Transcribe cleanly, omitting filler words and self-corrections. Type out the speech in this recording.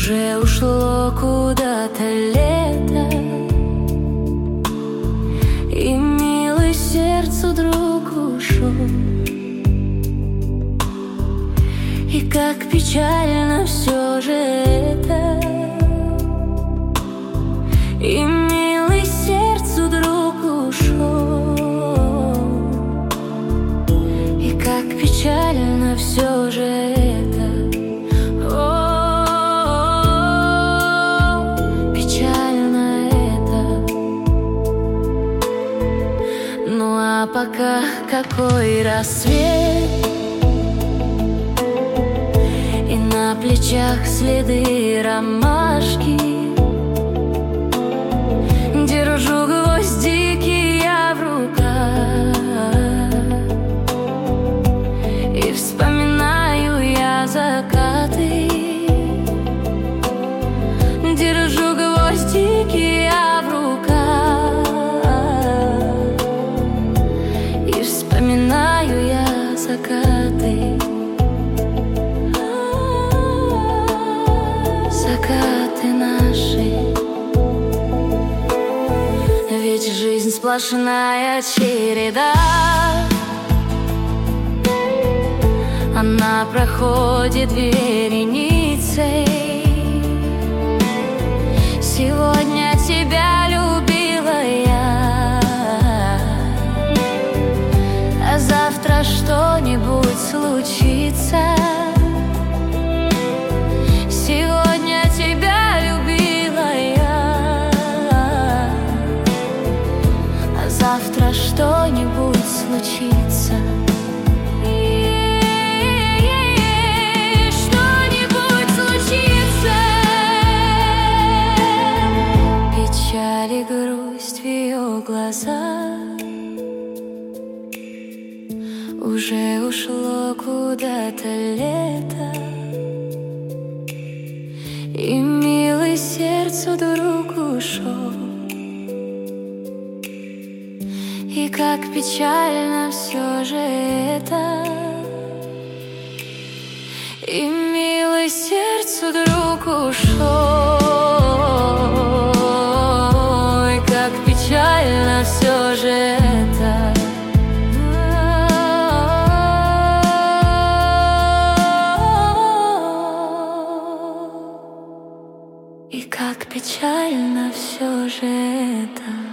Уже ушло куда-то лето, и милый сердцу друг ушел. И как печально все же это, и милый сердцу друг ушел. И как печально все же это. А пока какой рассвет, и на плечах следы ромашки. Держу гвоздики я в руках, и вспоминаю я закаты. Держу гвоздики я в руках, вспоминаю я закаты. Закаты наши. Ведь жизнь сплошная череда, она проходит вереницей. Сегодня тебя любила я, а завтра что-нибудь случится. Сегодня тебя любила я, а завтра что-нибудь случится. Что-нибудь случится. Печаль и грусть в ее глазах. Уже ушло куда-то лето, и милый сердцу друг ушел. И как печально все же это, и милый сердцу друг ушел. И как печально все же это. И как печально все же это.